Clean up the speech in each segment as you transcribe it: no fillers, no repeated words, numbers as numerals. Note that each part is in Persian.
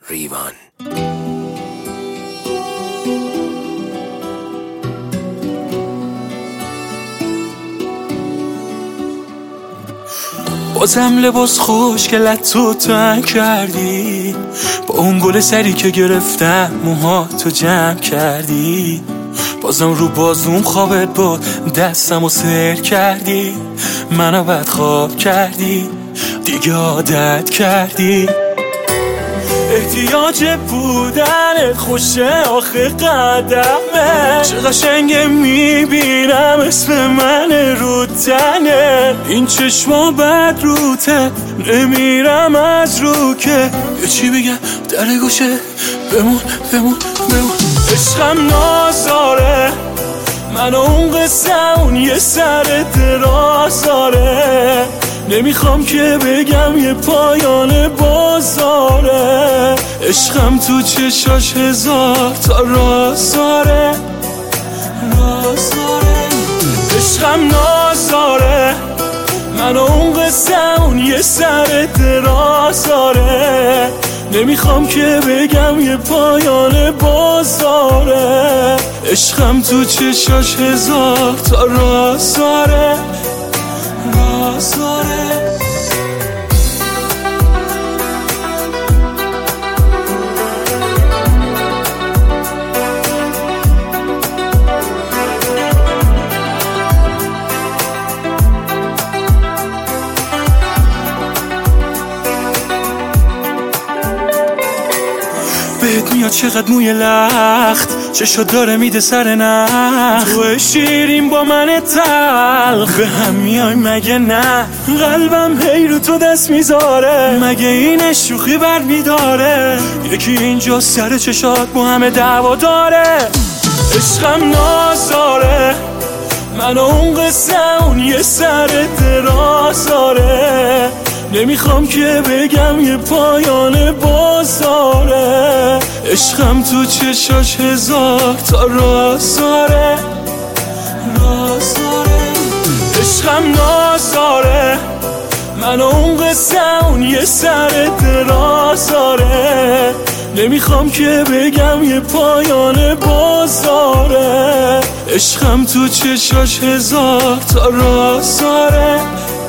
ریوان. بازم لباس خوشگلت تو تنگ کردی، با اون گل سری که گرفتم موهاتو جمع کردی. بازم رو بازوم خوابت بود، دستمو سر کردی، منو بدخواب کردی، دیگه عادت کردی. احتیاج بودنت خوشه آخه قدمه، چه قشنگه میبینم اسم من رو تنه. این چشما بد روته، نمیرم از رو که یه چی بگم در گوشه. بمون بمون بمون. عشقم نازاره، من اون قصه اون یه سر دراز داره. نمیخوام که بگم یه پایان بازاره. عشقم تو چشاش هزار تا راز داره. عشقم نازاره، من اون قصه اون یه سر دراز داره. نمیخوام که بگم یه پایان بازاره. عشقم تو چشاش هزار تا راز داره. بهت میاد چقدر موی لخت، چشا داره میده سر نخ. تو شیرین با من تلخ، به هم میای مگه نه؟ قلبم هی رو تو دست میذاره، مگه این شوخی بر میداره؟ یکی اینجا سر چشات با همه دعوا داره. عشقم نازاره، من اون قصه اون یه سر دراز داره. نمیخوام که بگم یه پایان بازاره. عشقم تو چشاش هزار تا راز داره. عشقم نازاره، من اون قصه اون یه سر دراز داره. نمیخوام که بگم یه پایان بازاره. عشقم تو چشاش هزار تا راز داره.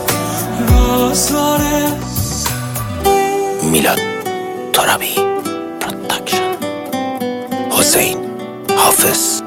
میلاد ترابی پروداکشن. حسین حافظ.